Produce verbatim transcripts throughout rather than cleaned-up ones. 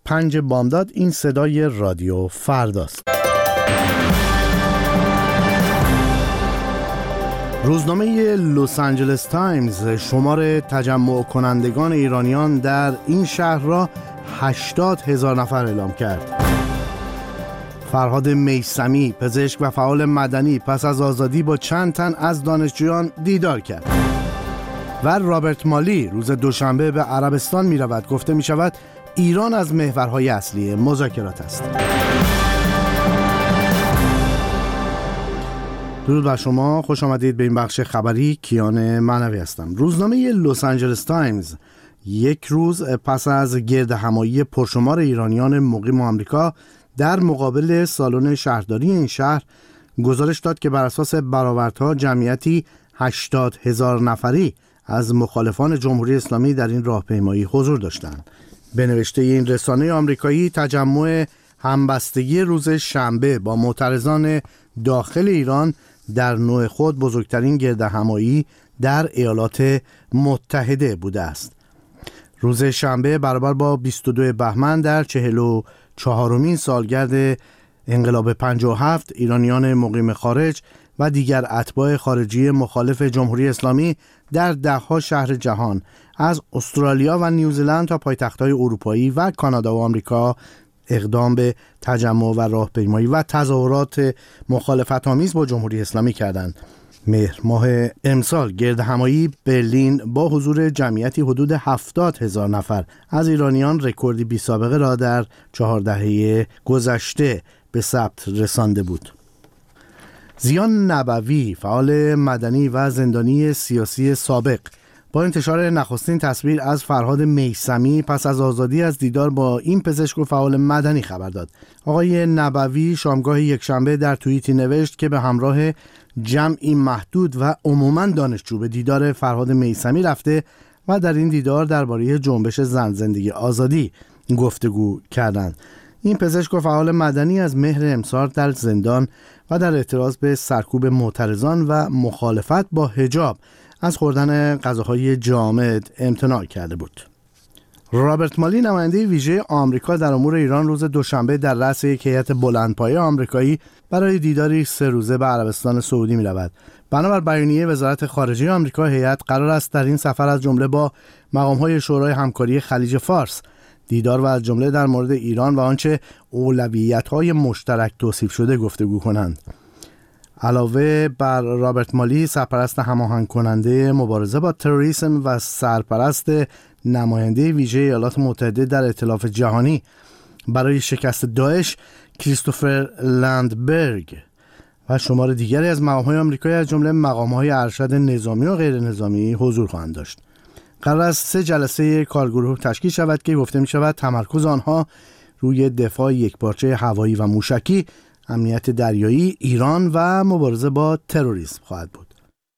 پنج بامداد. این صدای رادیو فرداست. روزنامه لس آنجلس تایمز شمار تجمع کنندگان ایرانیان در این شهر را هشتاد هزار نفر اعلام کرد. فرهاد میثمی، پزشک و فعال مدنی، پس از آزادی با چند تن از دانشجویان دیدار کرد. و رابرت مالی روز دوشنبه به عربستان می رود. گفته می شود ایران از محورهای اصلی مذاکرات است. درود بر شما، خوش آمدید به این بخش خبری. کیان معنوی هستم. روزنامه لس آنجلس تایمز یک روز پس از گردهمایی پرشمار ایرانیان مقیم آمریکا در مقابل سالن شهرداری این شهر گزارش داد که بر اساس برآوردها جمعیتی هشتاد هزار نفری از مخالفان جمهوری اسلامی در این راهپیمایی حضور داشتند. به نوشته این رسانه آمریکایی، تجمع همبستگی روز شنبه با معترضان داخل ایران در نوع خود بزرگترین گردهمایی در ایالات متحده بوده است. روز شنبه برابر با بیست و دو بهمن در چهل و چهارمین سالگرد انقلاب پنجاه و هفت، ایرانیان مقیم خارج و دیگر اتباع خارجی مخالف جمهوری اسلامی در ده‌ها شهر جهان از استرالیا و نیوزلند تا پایتخت‌های اروپایی و کانادا و آمریکا اقدام به تجمع و راهپیمایی و تظاهرات مخالفت‌آمیز با جمهوری اسلامی کردند. مهر ماه امسال گردهمایی برلین با حضور جمعیتی حدود هفتاد هزار نفر از ایرانیان رکوردی بی سابقه را در چهار دهه گذشته به ثبت رسانده بود. زیان نبوی، فعال مدنی و زندانی سیاسی سابق، با انتشار نخستین تصویر از فرهاد میثمی پس از آزادی از دیدار با این پزشک و فعال مدنی خبر داد. آقای نبوی شامگاه یکشنبه در توییتی نوشت که به همراه جمعی محدود و عموماً دانشجو به دیدار فرهاد میثمی رفته و در این دیدار درباره جنبش زن زندگی آزادی گفتگو کردند. این پزشک و فعال مدنی از مهر امسال در زندان و در اعتراض به سرکوب معترضان و مخالفت با حجاب از خوردن غذاهای جامد امتناع کرده بود. رابرت مالی، نماینده ویژه آمریکا در امور ایران، روز دوشنبه در رأس یک هیئت بلندپایه آمریکایی برای دیداری سه روزه به عربستان سعودی می رود. بنابر بیانیه وزارت خارجه آمریکا، هیئت قرار است در این سفر از جمله با مقام‌های شورای همکاری خلیج فارس دیدار و از جمله در مورد ایران و آنچه اولویت‌های مشترک توصیف شده گفتگو کنند. علاوه بر رابرت مالی، سرپرست هماهنگ کننده مبارزه با تروریسم و سرپرست نماینده ویژه ایالات متحده در ائتلاف جهانی برای شکست داعش کریستوفر لندبرگ و شمار دیگری از مقام‌های آمریکایی از جمله مقام‌های ارشد نظامی و غیر نظامی حضور خواهند داشت. قرار است سه جلسه کارگروه تشکیل شود که گفته می شود تمرکز آنها روی دفاع یکپارچه هوایی و موشکی، امنیت دریایی ایران و مبارزه با تروریسم خواهد بود.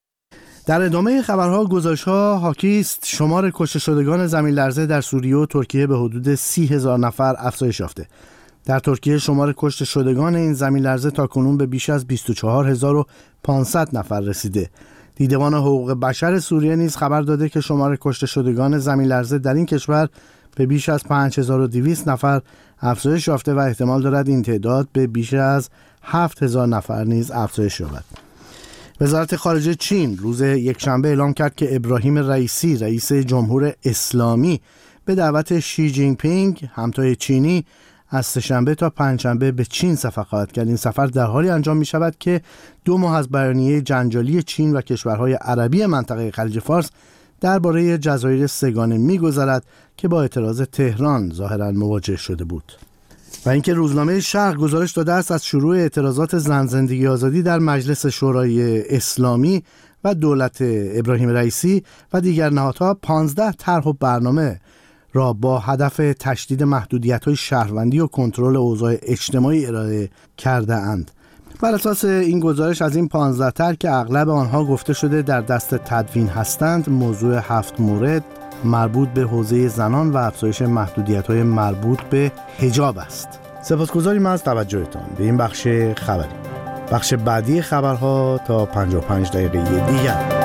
در ادامه خبرها، گزارش‌ها حاکی است شمار کشته شدگان زمین لرزه در سوریه و ترکیه به حدود سی هزار نفر افزایش یافته. در ترکیه شمار کشته شدگان این زمین لرزه تاکنون به بیش از بیست و چهار هزار و پانصد نفر رسیده. دیدبان حقوق بشر سوریه نیز خبر داده که شمار کشته شدگان زمین لرزه در این کشور به بیش از پنج هزار و دویست نفر افزایش یافته و احتمال دارد این تعداد به بیش از هفت هزار نفر نیز افزایش یابد. وزارت خارجه چین روز یکشنبه اعلام کرد که ابراهیم رئیسی، رئیس جمهور اسلامی، به دعوت شی جین پینگ، همتای چینی، از سه‌شنبه تا پنجشنبه به چین سفر خواهد کرد. این سفر در حالی انجام می شود که دو ماه از بیانیه جنجالی چین و کشورهای عربی منطقه خلیج فارس درباره جزایر سگانه می‌گذرد که با اعتراض تهران ظاهراً مواجه شده بود. و اینکه روزنامه شرق گزارش داده است از شروع اعتراضات زن زندگی آزادی در مجلس شورای اسلامی و دولت ابراهیم رئیسی و دیگر نهادها پانزده طرح و برنامه را با هدف تشدید محدودیت‌های شهروندی و کنترل اوضاع اجتماعی ارائه کرده اند. بر اساس این گزارش، از این پانزده طرح که اغلب آنها گفته شده در دست تدوین هستند، موضوع هفت مورد مربوط به حوزه زنان و افزایش محدودیت‌های مربوط به حجاب است. سپاسگزاریم از توجهتان به این بخش خبری. بخش بعدی خبرها تا پنجاه و پنج دقیقه دیگر.